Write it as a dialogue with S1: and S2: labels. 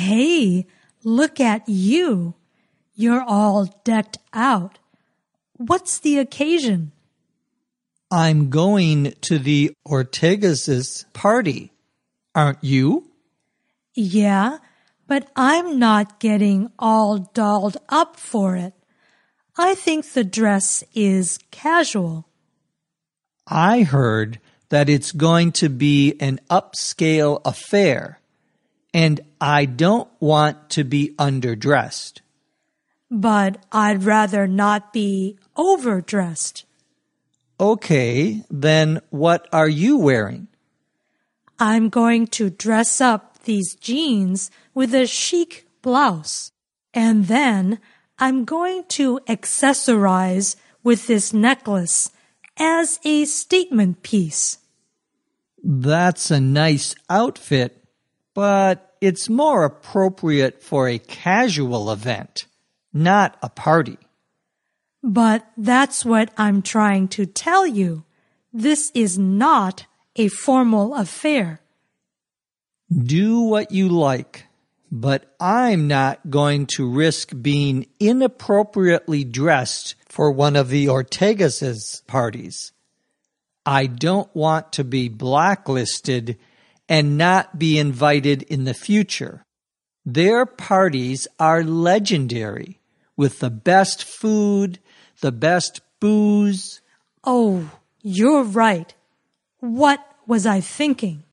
S1: Hey, look at you. You're all decked out. What's the occasion?
S2: I'm going to the Ortegas' party. Aren't you?
S1: Yeah, but I'm not getting all dolled up for it. I think the dress is casual.
S2: I heard that it's going to be an upscale affair, and I don't want to be underdressed.
S1: But I'd rather not be overdressed.
S2: Okay, then what are you wearing?
S1: I'm going to dress up these jeans with a chic blouse. And then I'm going to accessorize with this necklace as a statement piece.
S2: That's a nice outfit, but it's more appropriate for a casual event, not a party.
S1: But that's what I'm trying to tell you. This is not a formal affair.
S2: Do what you like, but I'm not going to risk being inappropriately dressed for one of the Ortegas' parties. I don't want to be blacklisted and not be invited in the future. Their parties are legendary, with the best food, the best booze.
S1: Oh, you're right. What was I thinking?